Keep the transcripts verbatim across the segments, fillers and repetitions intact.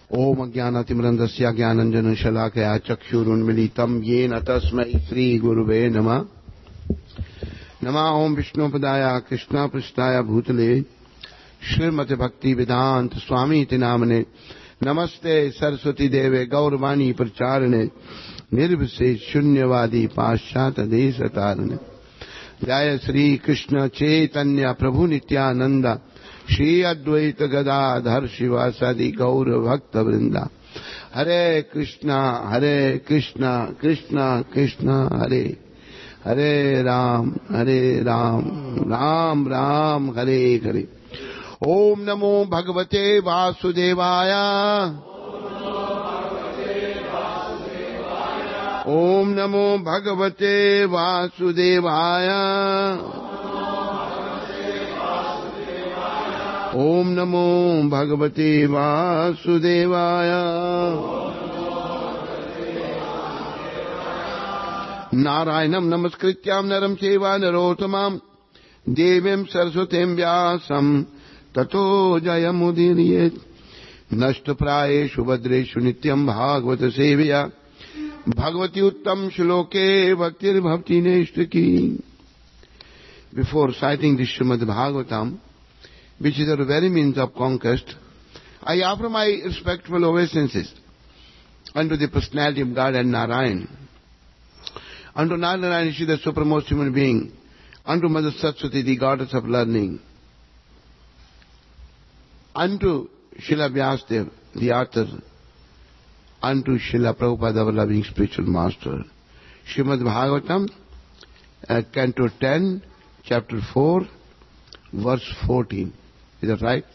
ओम अज्ञानातिमरन्दस्य ज्ञानञ्जनशलाकया चक्षुरुन्मिलितं येन तस्मै श्रीगुरुवे नमः। नमः ओम विष्णुपदाय कृष्णपृष्ठाय भूतले श्रीमते भक्ति वेदांत स्वामी इति नामने। नमस्ते सरस्वती देवे गौरवाणी प्रचारणे निर्विशेष शून्यवादी पाश्चात्य देश तारणे। जय श्री कृष्ण चैतन्य प्रभु नित्यानंद श्री अद्वैत गदाधर शिवासादि गौर भक्त वृंदा। हरे कृष्णा हरे कृष्णा कृष्णा कृष्णा हरे हरे राम हरे राम राम राम हरे हरे। ओम नमो भगवते वासुदेवाय ओम नमो भगवते वासुदेवाय ओम नमो भगवते वासुदेवाय। नारायणं नमस्कृत्यां नरं चैव नरोत्तमं देवीं सरस्वतीं व्यासं ततो जयमुदीरयेत्। नष्टप्रायेषु भद्रेषु नित्यं भागवत सेवया भगवती उत्तम श्लोके भक्तिर्भवति नैष्टिकी। Before citing this Srimad Bhagavatam, which is the very means of conquest, I offer my respectful obeisances unto the personality of God and Narayan, unto Narayan, she the supremest human being, unto Mother Saraswati, the goddess of learning, unto Srila Vyasadeva, the author, unto Srila Prabhupada, our loving spiritual master. Srimad Bhagavatam, uh, Canto ten, Chapter four, verse fourteen. Is that right?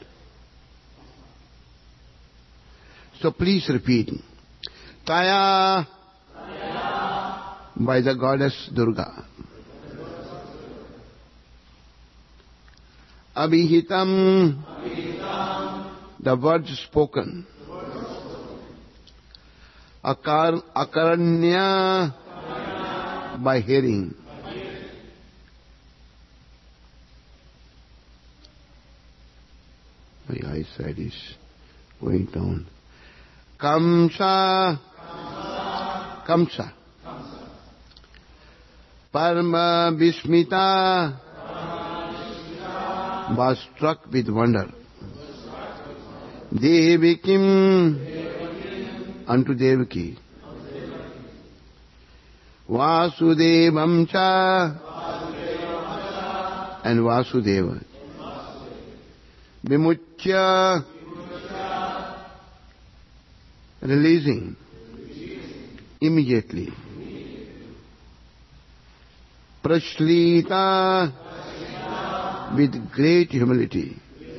So please repeat. Taya, Taya. By the goddess Durga. Abhihitam, Abhihitam. The words spoken. Akar, akaranya, akaranya. By hearing. My eyesight is going down. Kamsa, Kamsa, Kamsa. Kamsa. Parma Vismita, Vismita. Was struck with wonder. Devikim, Devikim. Unto Devaki. Vasudevam cha, and Vasudeva. Vimuchya, releasing immediately. Prashlita, with great humility.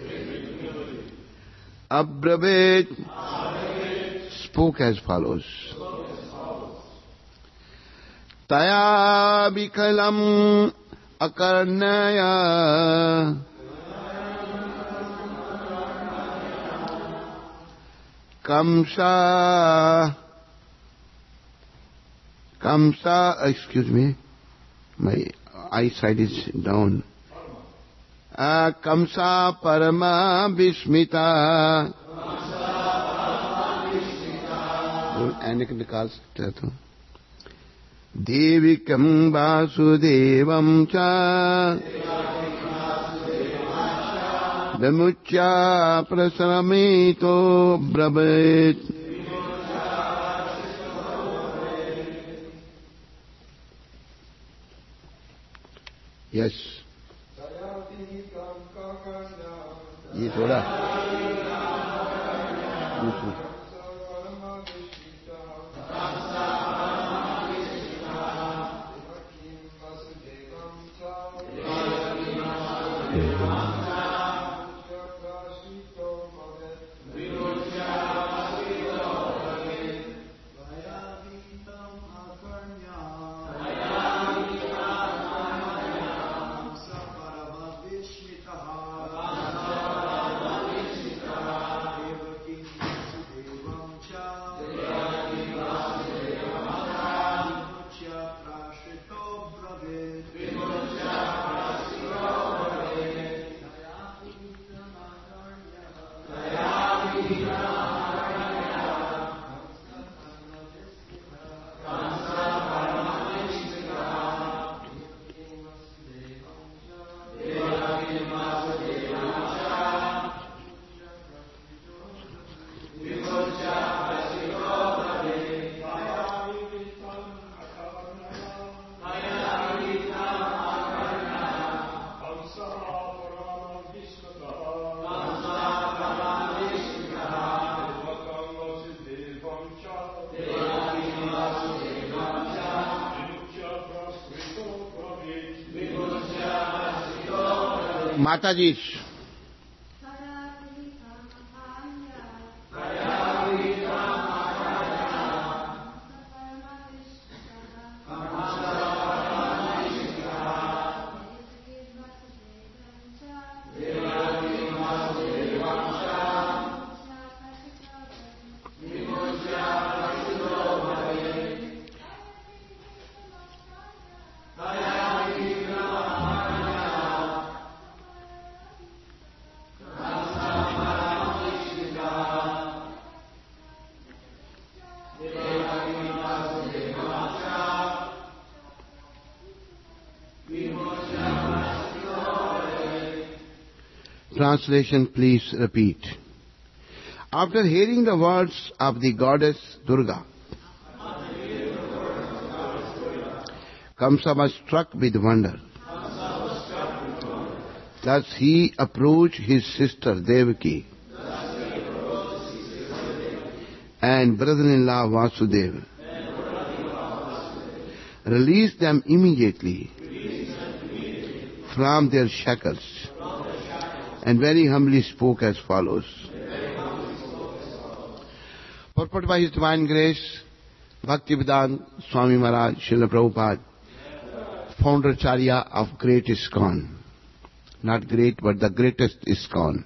Abbravet, spoke as follows. Taya bikalam akarnaya, Kamsa, Kamsa, excuse me, my eyesight is down. Uh, Kamsa Parama Vismita. Anak nikal sakta to. Devikam Vasudevam cha. Vimuchya prasaramito brabhet. Yes. ये थोड़ा Mataji's. Translation, please repeat. After hearing the words of the goddess Durga, Kamsa was struck with wonder. Thus he approached his sister Devaki and brother-in-law Vasudeva, released them immediately from their shackles, and very humbly spoke as follows. Purport by His Divine Grace, Bhaktivedanta Swami Maharaj, Srila Prabhupada, founder Acharya of Great ISKCON. Not great, but the greatest ISKCON,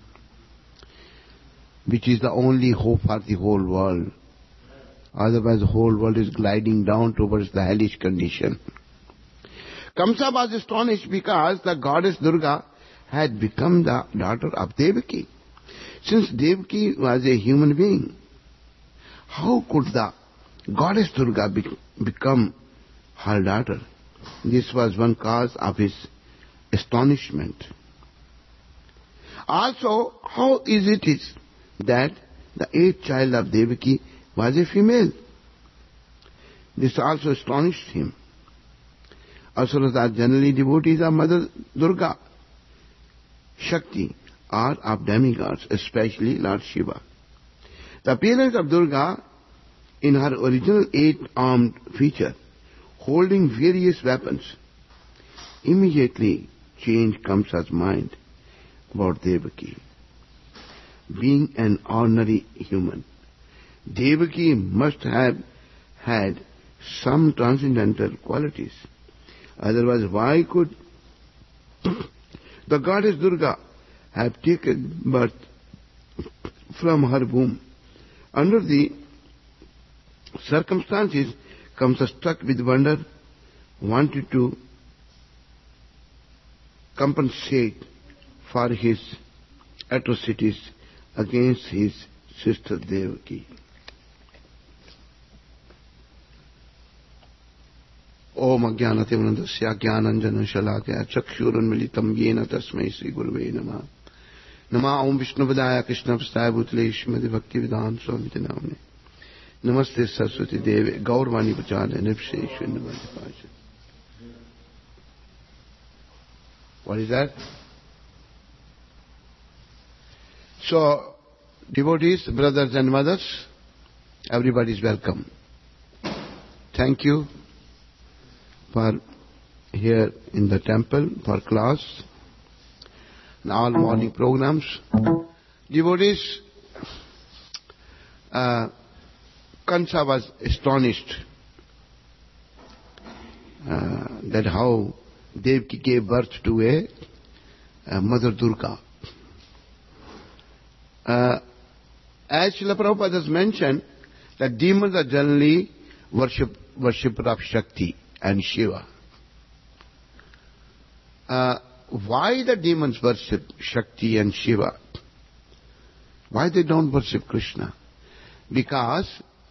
which is the only hope for the whole world. Otherwise the whole world is gliding down towards the hellish condition. Kamsa was astonished because the goddess Durga had become the daughter of Devaki. Since Devaki was a human being, how could the goddess Durga be, become her daughter? This was one cause of his astonishment. Also, how is it is that the eighth child of Devaki was a female? This also astonished him. Asuras are generally devotees of Mother Durga, Shakti, or of demigods, especially Lord Shiva. The appearance of Durga in her original eight-armed feature, holding various weapons, immediately changed Kamsa's mind about Devaki. Being an ordinary human, Devaki must have had some transcendental qualities. Otherwise, why could the goddess Durga have taken birth from her womb? Under the circumstances, Kamsa, struck with wonder, wanted to compensate for his atrocities against his sister Devaki. Om Ajnanatimandasya Jnananjana Shalakaya Chakshurunmilitam Yena Tasmai Sri Gurave Namah. Namah Om Vishnupadaya Krishna Prastaya Bhutale Shrimati Bhaktivedanta Swami Namne. Namaste Saraswati Devi Gaurvani Pachane Nipseshwar Namaste. What is that? So, devotees, brothers and mothers, everybody is welcome. Thank you for here in the temple for class and all morning programs. Devotees, uh, Kamsa was astonished uh, that how Devaki gave birth to a, a Mother Durga. Uh, as Srila Prabhupada has mentioned, that demons are generally worship, worshipper of Shakti and Shiva. Uh, why the demons worship Shakti and Shiva? Why they don't worship Krishna? Because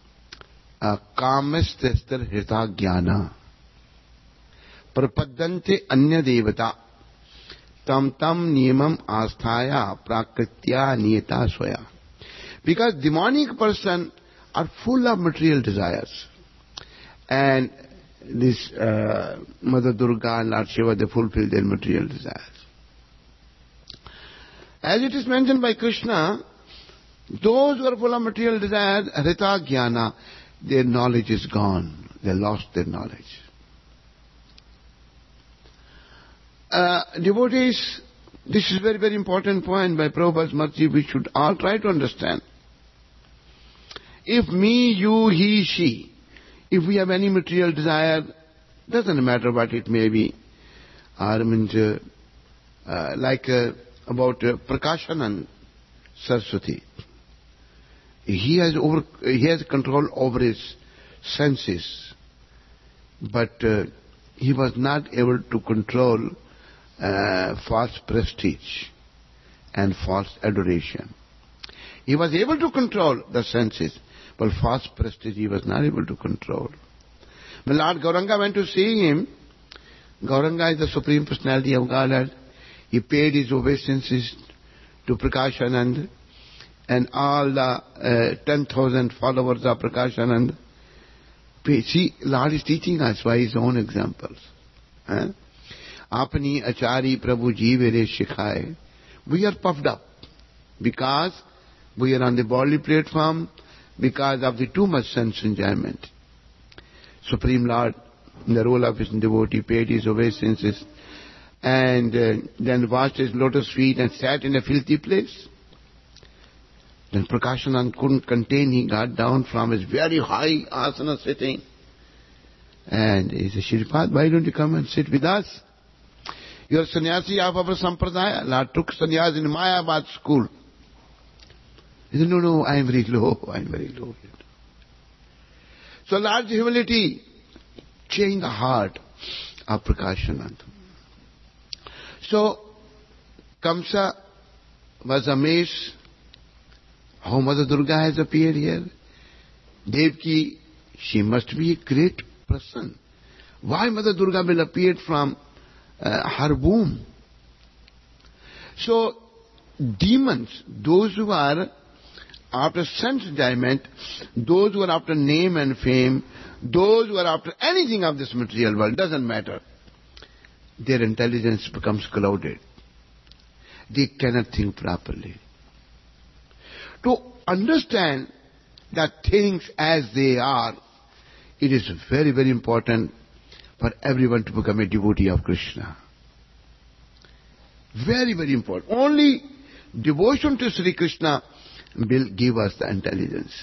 Kamestastar Hrita Jnana Prapadante Anya Devata Tam Tam Niyamam Asthaya Prakritya Niyata Swaya. Because demonic person are full of material desires. And this uh, Mother Durga and Lord Shiva, they fulfill their material desires. As it is mentioned by Krishna, those who are full of material desires, Hrita Jnana, their knowledge is gone. They lost their knowledge. Uh, devotees, This is a very, very important point by Prabhupada's mercy we should all try to understand. If me, you, he, she, if we have any material desire, doesn't matter what it may be. I mean, uh, uh, like uh, about uh, Prakashanand Saraswati. He has over, he has control over his senses, but uh, he was not able to control uh, false prestige and false adoration. He was able to control the senses, but false prestige he was not able to control. When Lord Gauranga went to see him, Gauranga is the Supreme Personality of Godhead. He paid his obeisances to Prakashanand and all the uh, ten thousand followers of Prakashanand. See, Lord is teaching us by his own examples. Apani achari Prabhu jeevere shikhaye. We are puffed up because we are on the bodily platform, because of the too much sense enjoyment. Supreme Lord, in the role of his devotee, paid his obeisances and uh, then washed his lotus feet and sat in a filthy place. Then Prakashanand couldn't contain, he got down from his very high asana sitting. And he said, Shripad, why don't you come and sit with us? You're sannyasi of our sampradaya. Lord took sannyas in Mayabad school. He said, no, no, I am very low, I am very low. So Lord's humility changed the heart of Prakashanand. So Kamsa was amazed how Mother Durga has appeared here. Devaki, she must be a great person. Why Mother Durga will appear from uh, her womb? So demons, those who are after sense enjoyment, those who are after name and fame, those who are after anything of this material world, doesn't matter. Their intelligence becomes clouded. They cannot think properly. To understand that things as they are, it is very, very important for everyone to become a devotee of Krishna. Very, very important. Only devotion to Sri Krishna will give us the intelligence.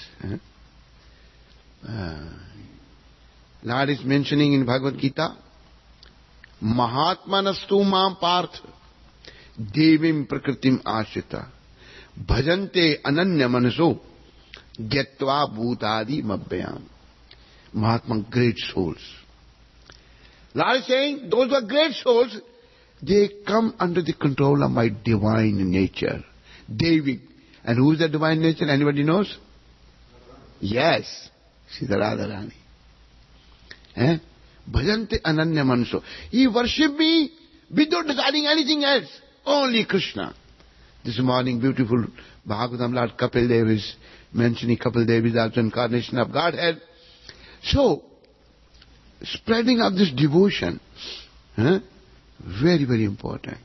Uh, Lord is mentioning in Bhagavad Gita, Mahatmanastu mam parth devim prakritim ashita bhajante ananya manaso gyatva bhutadi mabhyam. Mahatma, great souls. Lord is saying, those who are great souls, they come under the control of my divine nature. Devi. And who is the divine nature? Anybody knows? Yes. She's the Radharani. Eh? Bhajante ananya manaso. He worship me without deciding anything else. Only Krishna. This morning, beautiful Bhagavatam, Lord Kapil Dev is mentioning Kapil Dev is also incarnation of Godhead. So, spreading of this devotion, eh? Very, very important.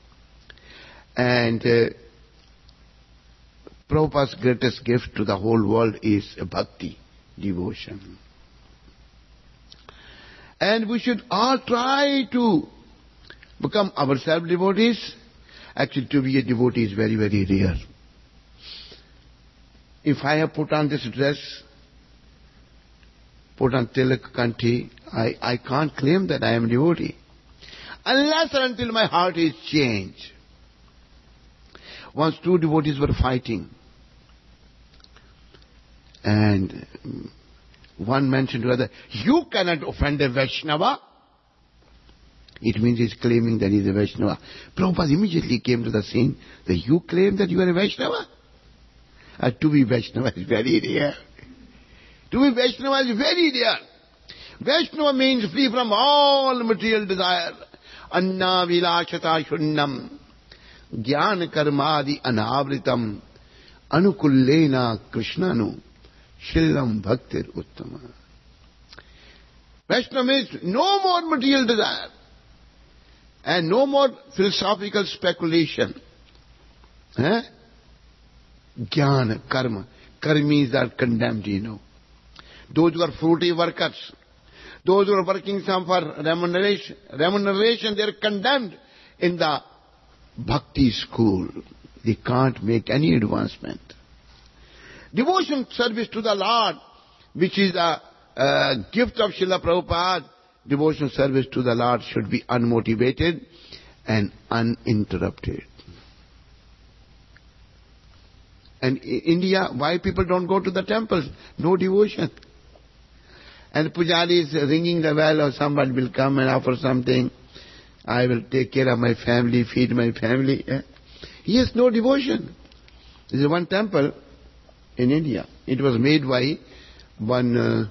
And uh, Prabhupada's greatest gift to the whole world is bhakti, devotion. And we should all try to become ourselves devotees. Actually, to be a devotee is very, very rare. If I have put on this dress, put on tilak, kanthi, I, I can't claim that I am a devotee. Unless and until my heart is changed. Once two devotees were fighting. And one mentioned to the other, you cannot offend a Vaishnava. It means he's claiming that he's a Vaishnava. Prabhupada immediately came to the scene that you claim that you are a Vaishnava? Uh, to be Vaishnava is very rare. To be Vaishnava is very rare. Vaishnava means free from all material desire. Anna vilashata shunnam. Jnana karmadi anavritam. Anukullena krishnanu. Shillam bhaktir uttama. Vaishnava means no more material desire. And no more philosophical speculation. Eh? Jnana, karma. Karmis are condemned, you know. Those who are fruity workers, those who are working some for remuneration, remuneration, they are condemned in the bhakti school, they can't make any advancement. Devotion service to the Lord, which is a, a gift of Srila Prabhupada, devotion service to the Lord should be unmotivated and uninterrupted. And in India, why people don't go to the temples? No devotion. And Pujari is ringing the bell, or somebody will come and offer something. I will take care of my family, feed my family. He has no devotion. There is one temple in India. It was made by one, uh,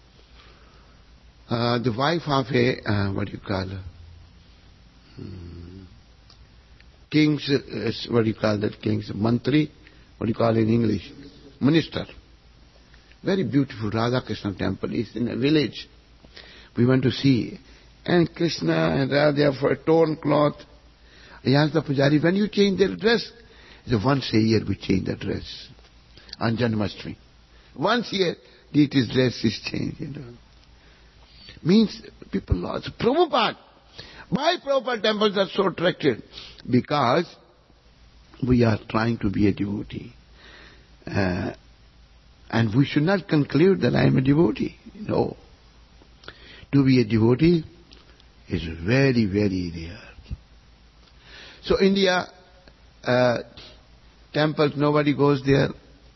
uh, the wife of a, uh, what do you call her? Hmm. King's, uh, what do you call that? King's mantri? What do you call it in English? Minister. Very beautiful Radha Krishna temple. It's in a village. We went to see. And Krishna and Radha for a torn cloth. I asked the Pujari, when you change their dress? He said, once a year we change the dress. On Janmashtami. Once a year, deity's dress is changed. You know. Means people lost. Prabhupada. Why Prabhupada temples are so attractive? Because we are trying to be a devotee. Uh, and we should not conclude that I am a devotee. No. To be a devotee is very, very rare. So India, uh, temples, nobody goes there.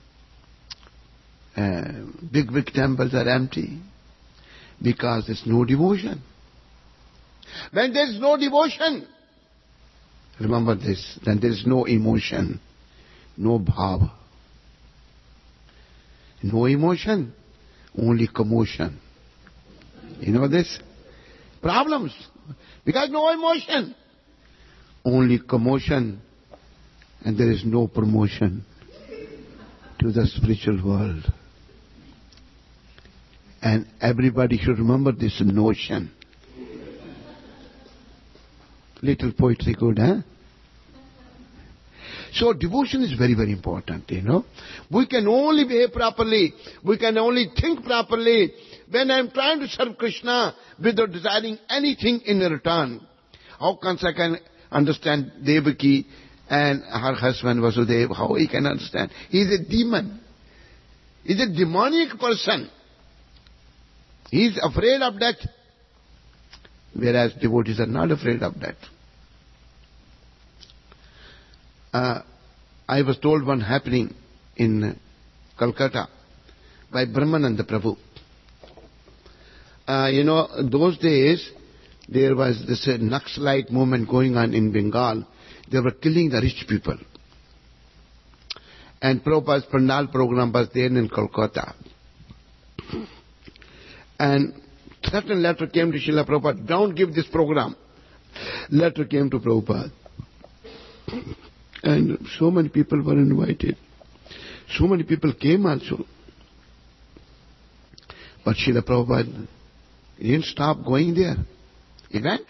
Uh, big, big temples are empty because there's no devotion. When there's no devotion, remember this, then there is no emotion, no bhava. No emotion, only commotion. You know this? Problems. Because no emotion, only commotion, and there is no promotion to the spiritual world. And everybody should remember this notion. Little poetry good, huh? So devotion is very, very important, you know. We can only behave properly, we can only think properly when I am trying to serve Krishna without desiring anything in return. How can I can understand Devaki and her husband Vasudeva? How he can understand? He is a demon. He is a demonic person. He is afraid of death. Whereas devotees are not afraid of death. Uh, I was told one happening in Calcutta by Brahmananda Prabhu. Uh, you know, those days there was this uh, Naxalite movement going on in Bengal. They were killing the rich people. And Prabhupada's Pandal program was there in Calcutta. And certain letter came to Srila Prabhupada, don't give this program. Letter came to Prabhupada. And so many people were invited. So many people came also. But Srila Prabhupada didn't stop going there. He went.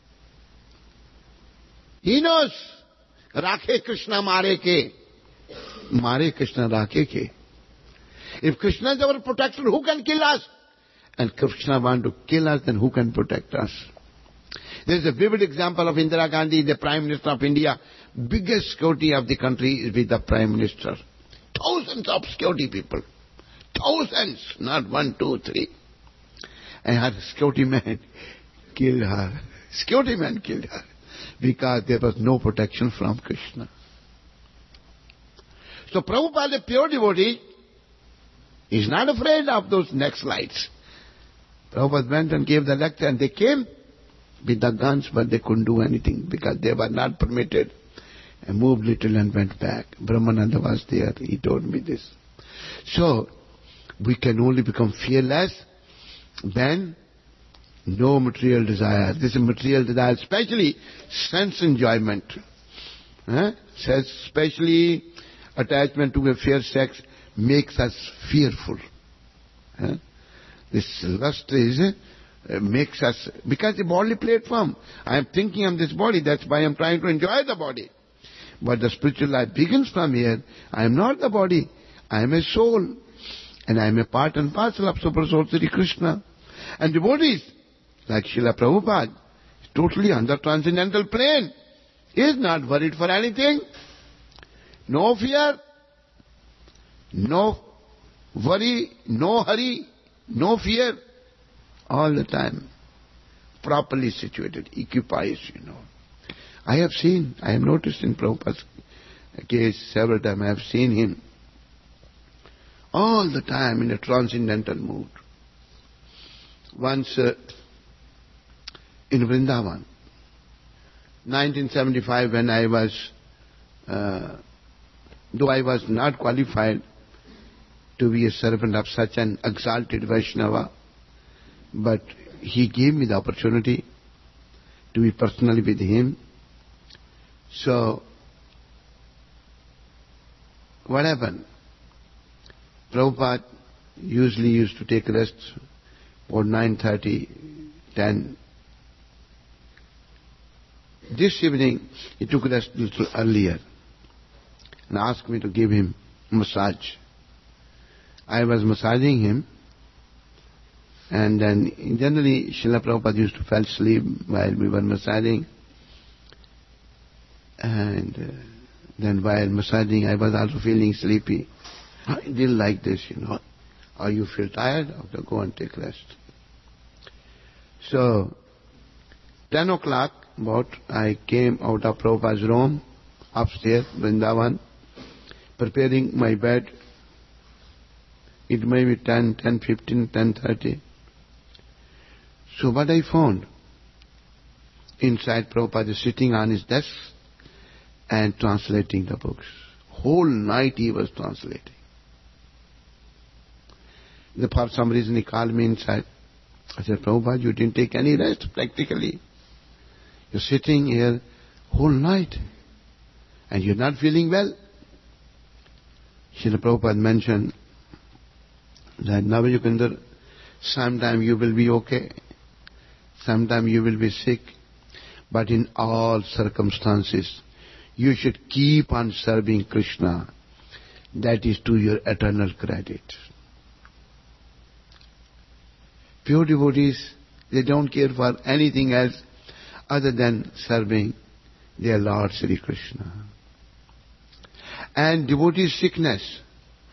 He knows. Rakhe Krishna mare ke. Mare Krishna rakhe ke. If Krishna is our protector, who can kill us? And Krishna wants to kill us, then who can protect us? There is a vivid example of Indira Gandhi, the Prime Minister of India. Biggest security of the country is with the Prime Minister. Thousands of security people. Thousands, not one, two, three. And her security man killed her. Security man killed her. Because there was no protection from Krishna. So Prabhupada, the pure devotee, is not afraid of those Naxalites. Prabhupada went and gave the lecture, and they came with the guns, but they couldn't do anything because they were not permitted. And moved little and went back. Brahmananda was there. He told me this. So, we can only become fearless when no material desire. This is material desire, especially sense enjoyment. Huh? Especially attachment to a fair sex makes us fearful. Huh? This lust is, uh, makes us, because the bodily platform. I am thinking of this body, that's why I am trying to enjoy the body. But the spiritual life begins from here. I am not the body. I am a soul. And I am a part and parcel of Super Soul Sri Krishna. And devotees, like Srila Prabhupada, totally on the transcendental plane. He is not worried for anything. No fear, no worry, no hurry, no fear. All the time, properly situated, equipoised, you know. I have seen, I have noticed in Prabhupada's case several times, I have seen him all the time in a transcendental mood. Once uh, in Vrindavan, nineteen seventy-five, when I was, uh, though I was not qualified to be a servant of such an exalted Vaishnava, but he gave me the opportunity to be personally with him. So, what happened? Prabhupada usually used to take rest about nine thirty, ten. This evening, he took rest a little earlier and asked me to give him massage. I was massaging him, and then generally Srila Prabhupada used to fall asleep while we were massaging. And uh, then while massaging, I was also feeling sleepy. I didn't like this, you know. Or you feel tired, okay, go and take rest. So, ten o'clock about, I came out of Prabhupada's room, upstairs, Vrindavan, preparing my bed. It may be ten, ten fifteen, ten thirty. So what I found, inside Prabhupada is sitting on his desk and translating the books. Whole night he was translating. For some reason he called me inside. I said, Prabhupada, you didn't take any rest practically. You're sitting here whole night and you're not feeling well. Srila Prabhupada mentioned that Navayukandar, sometime you will be okay, sometime you will be sick, but in all circumstances, you should keep on serving Krishna. That is to your eternal credit. Pure devotees, they don't care for anything else other than serving their Lord Sri Krishna. And devotee sickness,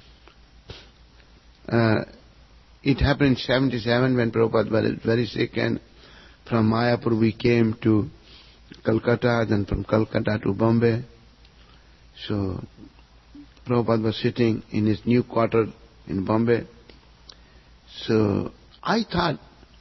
uh, it happened in seventy-seven when Prabhupada was very sick, and from Mayapur we came to Calcutta, then from Calcutta to Bombay. So Prabhupada was sitting in his new quarter in Bombay. So I thought,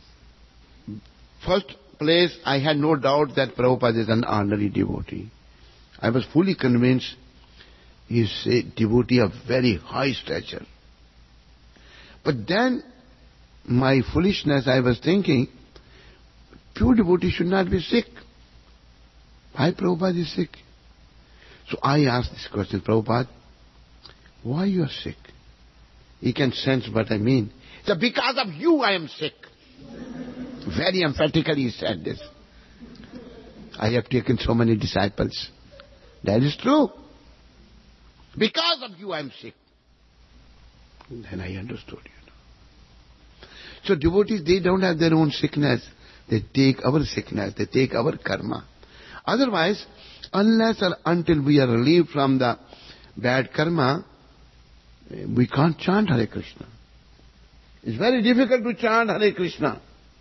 first place, I had no doubt that Prabhupada is an ordinary devotee. I was fully convinced he is a devotee of very high stature. But then, my foolishness, I was thinking, pure devotee should not be sick. Why Prabhupada is sick? So I asked this question, Prabhupada, why you are sick? He can sense what I mean. He said, because of you I am sick. Very emphatically he said this. I have taken so many disciples. That is true. Because of you I am sick. Then I understood, you know. So devotees, they don't have their own sickness. They take our sickness. They take our karma. Otherwise, unless or until we are relieved from the bad karma, we can't chant Hare Krishna. It's very difficult to chant Hare Krishna.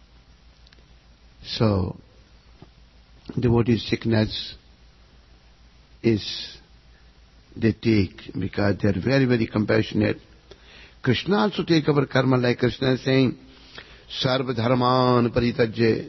So, devotee sickness is, they take because they are very, very compassionate. Krishna also take our karma, like Krishna is saying, Sarva dharman paritajye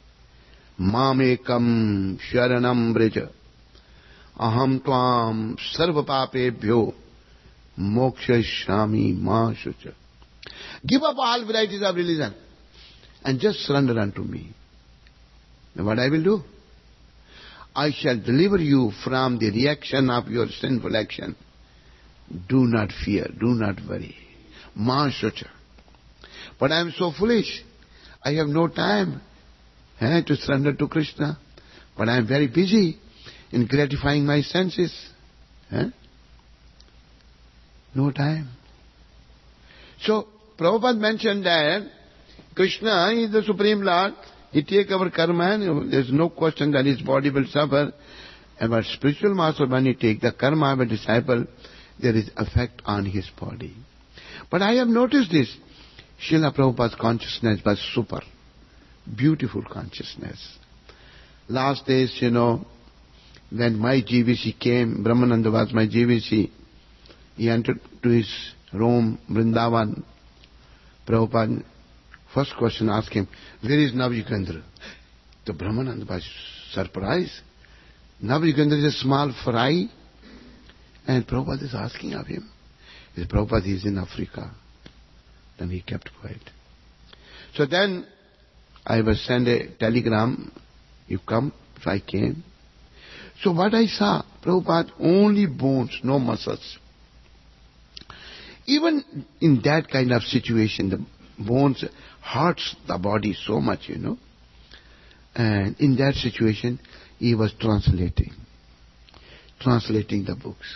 mamekam sharanam brija aham tvam sarva papebhyo mokshayami ma shucha. Give up all varieties of religion and just surrender unto me. Now what I will do? I shall deliver you from the reaction of your sinful action. Do not fear, do not worry. Ma shucha. But I am so foolish. I have no time eh, to surrender to Krishna. But I am very busy in gratifying my senses. Eh? No time. So, Prabhupada mentioned that Krishna is the Supreme Lord. He takes our karma and there is no question that his body will suffer. And but spiritual master, when he take the karma of a disciple, there is effect on his body. But I have noticed this. Srila Prabhupada's consciousness was super. Beautiful consciousness. Last days, you know, when my G V C came, Brahmananda was my G V C, he entered to his room, Vrindavan. Prabhupada, first question asked him, where is Navayugendra? The Brahmananda was surprised. Navayugendra is a small fry. And Prabhupada is asking of him. He said, Prabhupada, he is in Africa. Then he kept quiet. So then I was sent a telegram, you come, so I came. So what I saw, Prabhupada, only bones, no muscles. Even in that kind of situation, the bones hurts the body so much, you know. And in that situation, he was translating. Translating the books.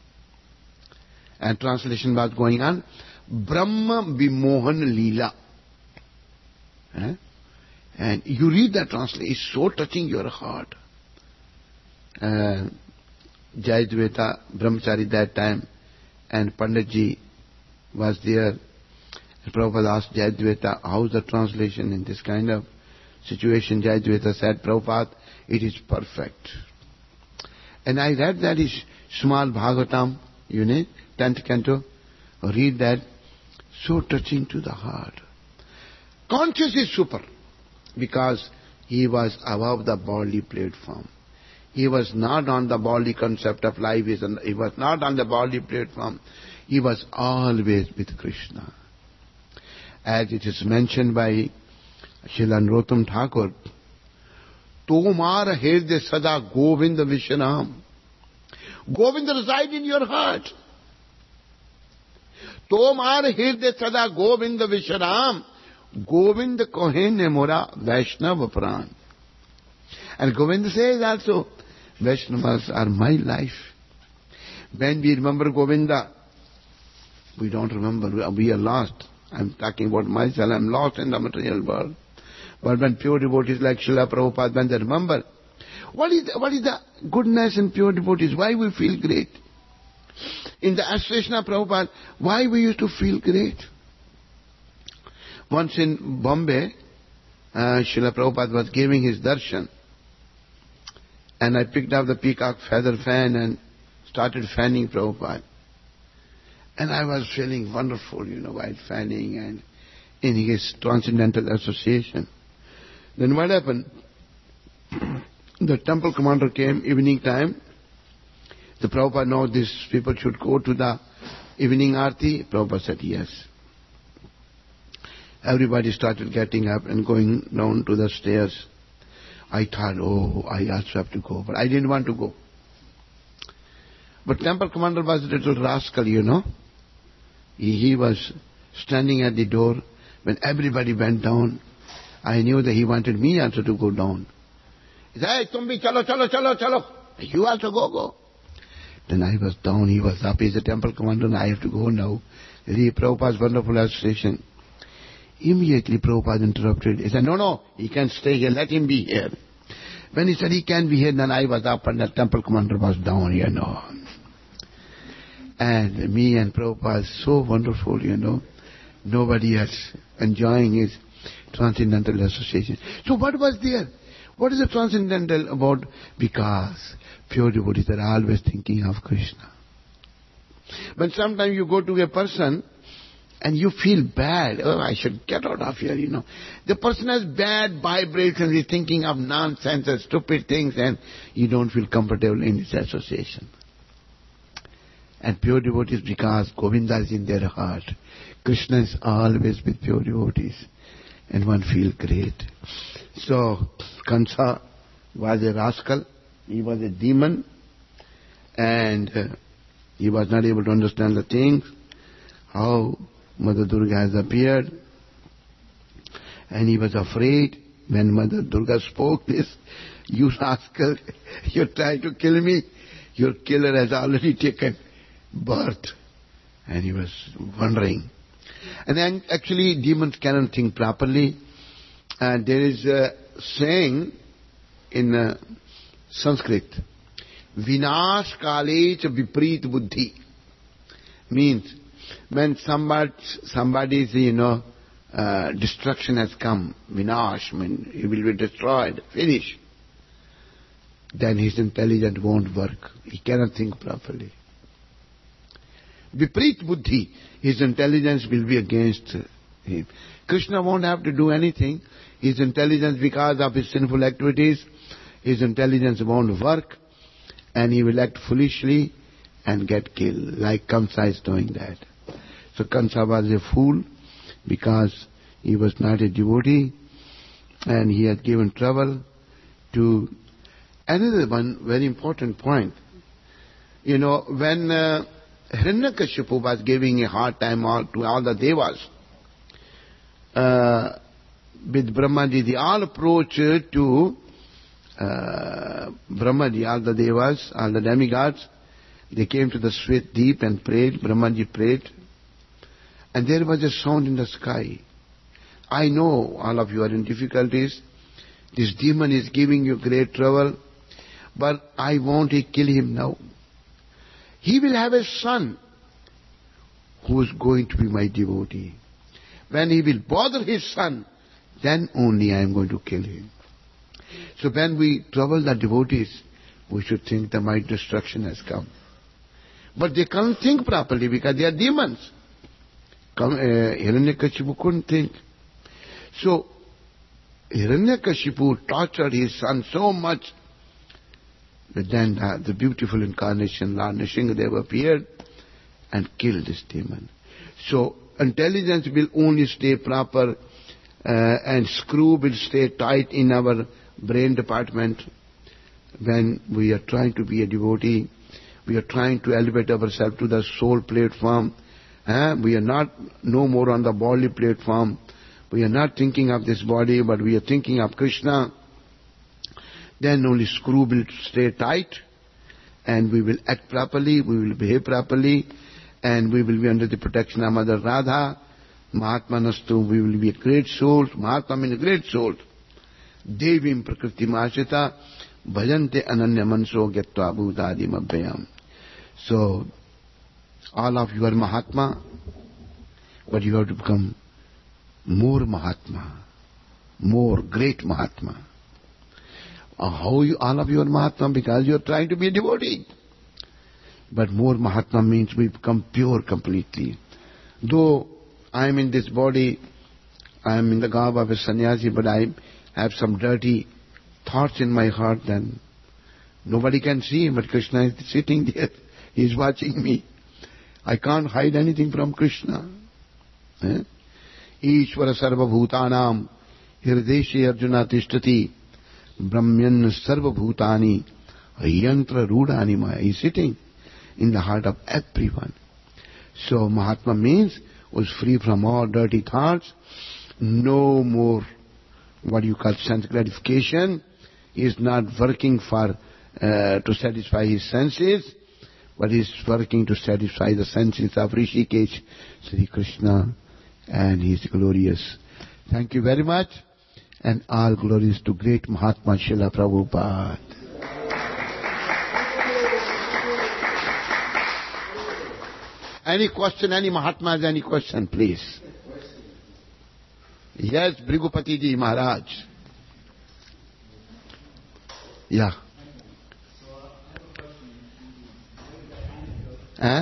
And translation was going on. Brahma Vimohan Leela. Eh? And you read that translation, it's so touching your heart. Uh, Jayadvaita Brahmachari that time, and Panditji was there. And Prabhupada asked Jayadvaita, how's the translation in this kind of situation? Jayadvaita said, Prabhupada, it is perfect. And I read that is small Bhagavatam, you know, tenth canto. Read that, so touching to the heart. Conscious is super, because he was above the bodily platform. He was not on the bodily concept of life. He was not on the bodily platform. He was always with Krishna. As it is mentioned by Srila Narottam Thakur, Tomar Hirde Sada Govinda Vishanam. Govinda resides in your heart. Tomar Hirde Sada Govinda Vishanam. Govinda Kohene Mora Vaishnava Pran. And Govinda says also, Vaishnavas are my life. When we remember Govinda, we don't remember, we are lost. I'm talking about myself, I'm lost in the material world. But when pure devotees like Srila Prabhupada, when they remember, what is, the, what is the goodness in pure devotees? Why we feel great? In the association of Prabhupada, why we used to feel great? Once in Bombay, uh, Srila Prabhupada was giving his darshan. And I picked up the peacock feather fan and started fanning Prabhupada. And I was feeling wonderful, you know, while fanning and in his transcendental association. Then what happened? The temple commander came evening time. The Prabhupada know these people should go to the evening arti. Prabhupada said yes. Everybody started getting up and going down to the stairs. I thought, oh, I also have to go. But I didn't want to go. But temple commander was a little rascal, you know. He, he was standing at the door. When everybody went down, I knew that he wanted me also to go down. He said, hey, tumbi, chalo, chalo, chalo, chalo. You also go, go. Then I was down, he was up. He's a temple commander and I have to go now. The Prabhupada's wonderful association. Immediately Prabhupada interrupted. He said, no, no, he can stay here, let him be here. When he said he can be here, then I was up and the temple commander was down, you know. And me and Prabhupada, so wonderful, you know. Nobody else enjoying his transcendental association. So what was there? What is the transcendental about? Because pure devotees are always thinking of Krishna. But sometimes you go to a person and you feel bad. Oh, I should get out of here, you know. The person has bad vibrations. He's thinking of nonsense and stupid things and you don't feel comfortable in this association. And pure devotees, because Govinda is in their heart. Krishna is always with pure devotees. And one feels great. So, Kansa was a rascal. He was a demon. And uh, he was not able to understand the things. How Mother Durga has appeared. And he was afraid when Mother Durga spoke this. You rascal, you're trying to kill me. Your killer has already taken birth. And he was wondering. And then actually demons cannot think properly. And there is a saying in uh, Sanskrit. Vinash kalech vipreet buddhi. Means, when somebody, somebody's, you know, uh, destruction has come, vinash, I mean, he will be destroyed, finished, then his intelligence won't work. He cannot think properly. Vipreet buddhi, his intelligence will be against him. Krishna won't have to do anything. His intelligence, because of his sinful activities, his intelligence won't work, and he will act foolishly and get killed, like Kamsa is doing that. So Kamsa was a fool because he was not a devotee, and he had given trouble to... Another one very important point. You know, when uh, Hiranyakashipu was giving a hard time all, to all the devas, uh, with Brahmaji, they all approached to uh, Brahmaji, all the devas, all the demigods. They came to the Svet Deep and prayed. Brahmaji prayed. And there was a sound in the sky. I know all of you are in difficulties. This demon is giving you great trouble. But I want to kill him now. He will have a son who is going to be my devotee. When he will bother his son, then only I am going to kill him. So when we trouble the devotees, we should think that my destruction has come. But they can't think properly because they are demons. Come, uh, Hiranyakashipu couldn't think. So Hiranyakashipu tortured his son so much. But then uh, the beautiful incarnation, Lord Nrsimhadev, appeared and killed this demon. So intelligence will only stay proper uh, and screw will stay tight in our brain department when we are trying to be a devotee. We are trying to elevate ourselves to the soul platform. Uh, we are not no more on the body platform. We are not thinking of this body, but we are thinking of Krishna. Then only screw will stay tight, and we will act properly, we will behave properly, and we will be under the protection of Mother Radha. Mahatma Nastu, we will be a great soul. Mahatma means a great soul. Devim prakriti mashita bhajante ananya manso gyatva bhutadim abhyam. So, all of you are Mahatma, but you have to become more Mahatma, more great Mahatma. Uh, how you, all of you are Mahatma? Because you are trying to be a devotee. But more Mahatma means we become pure completely. Though I am in this body, I am in the garb of a sannyasi, but I have some dirty thoughts in my heart, then nobody can see, but Krishna is sitting there. He is watching me. I can't hide anything from Krishna. Eh? Ishvara sarva bhutanam hirdeshe arjuna tishtati brahmyan sarva bhutani yantra rudani maya. He is sitting in the heart of everyone. So Mahatma means was free from all dirty thoughts, no more what you call sense gratification. He is not working for uh, to satisfy his senses, but he is working to satisfy the senses of Rishikesh, Sri Krishna, and he is glorious. Thank you very much, and all glories to great Mahatma Srila Prabhupada. Any question, any Mahatmas, any question, please? Yes, Bhrigupati Ji Maharaj. Yeah. Huh?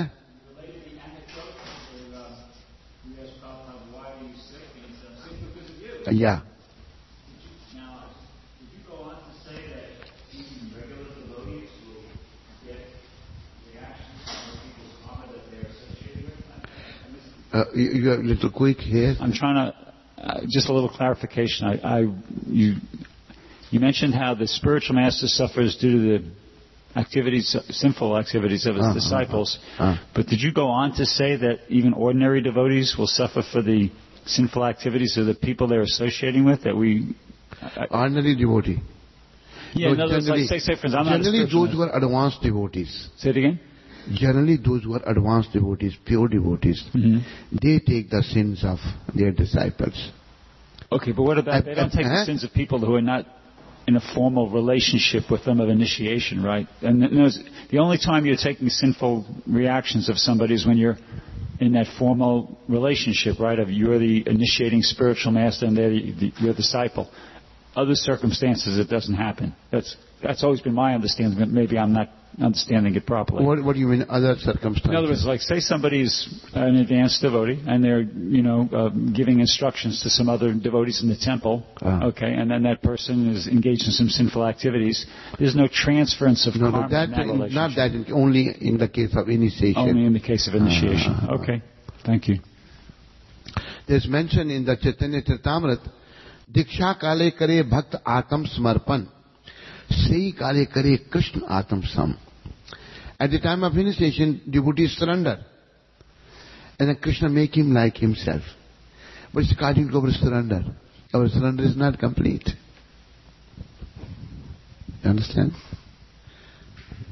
Yeah. Now, did you go on to say that even regular devotees will get reactions from people's karma that they're associated with? Uh, you, you are a little quick here. I'm trying to, uh, just a little clarification. I, I, you, you mentioned how the spiritual master suffers due to the activities, sinful activities of his uh, disciples. Uh, uh, uh. But did you go on to say that even ordinary devotees will suffer for the sinful activities of the people they're associating with? That we I, ordinary devotee. Yeah, no, in other words, like, say, say, for instance, I'm generally not those who are advanced devotees. Say it again. Generally those who are advanced devotees, pure devotees, mm-hmm. they take the sins of their disciples. Okay, but what about, they don't take uh, the sins of people who are not in a formal relationship with them of initiation, right? And the only time you're taking sinful reactions of somebody is when you're in that formal relationship, right? Of you're the initiating spiritual master and they're the, the, your disciple. Other circumstances, it doesn't happen. That's that's always been my understanding, but maybe I'm not understanding it properly. What, what do you mean, other circumstances? In other words, like say somebody's an advanced devotee and they're, you know, uh, giving instructions to some other devotees in the temple, uh-huh. okay, and then that person is engaged in some sinful activities. There's no transference of no, karma no, that, in that relationship. Not that, in, only in the case of initiation. Only in the case of initiation. Uh-huh. Okay, thank you. There's mention in the Chaitanya Charitamrita, Diksha kale kare bhakt atam smarpan, sei kale kare Krishna atam sam. At the time of initiation, devotees surrender. And then Krishna make him like himself. But it's according to our surrender. Our surrender is not complete. You understand?